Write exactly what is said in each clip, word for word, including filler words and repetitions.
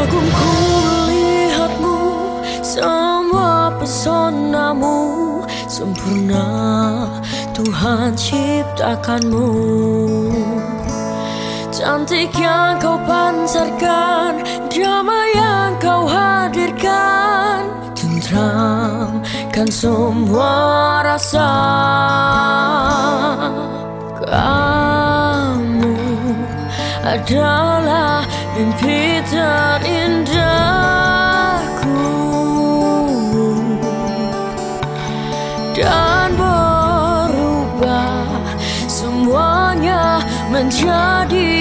Kagumku melihatmu, semua pesonamu sempurna, Tuhan ciptakanmu. Cantik yang kau pancarkan, damai yang kau hadirkan, tentramkan semua rasa. Kamu adalah mimpi terindahku, dan berubah semuanya menjadi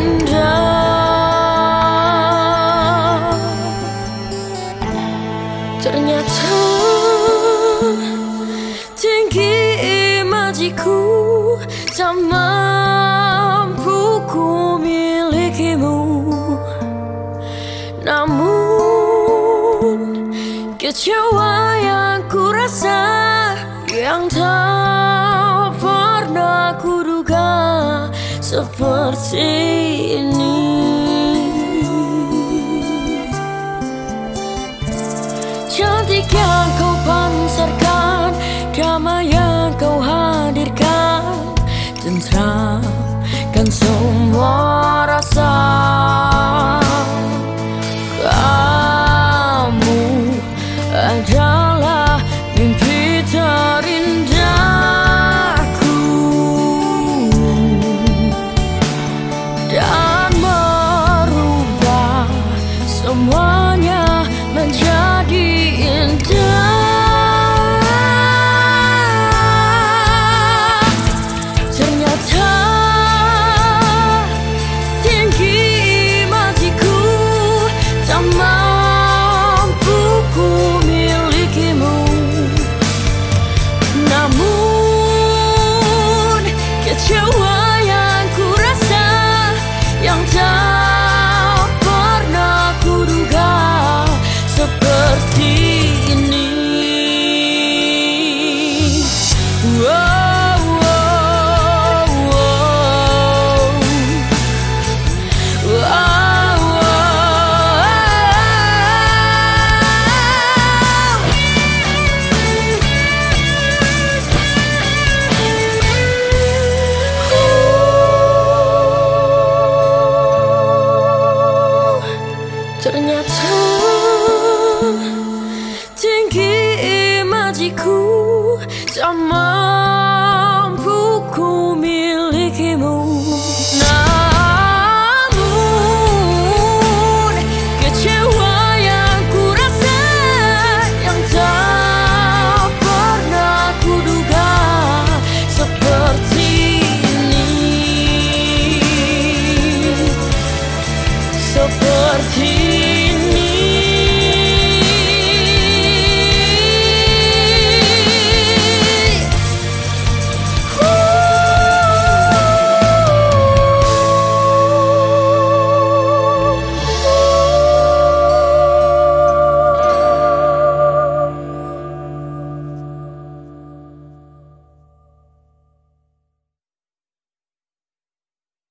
indah. Ternyata tinggi imajiku, tak mampu ku milikimu. Namun kecewa yang ku rasa, yang tak pernah kuduga seperti ini. Cantik yang kau pancarkan, damai yang kau hadirkan, tentramkan semua rasa. Kamu adalah mimpi terindahku, dan merubah semuanya menjadi indah. Ternyata tinggi imajiku, tak mampu ku milikimu. Namun kecewa yang ku rasa, yang tak pernah kuduga seperti ini. Wow, wow, wow. Wow, wow. Ternyata tinggi imajiku, tak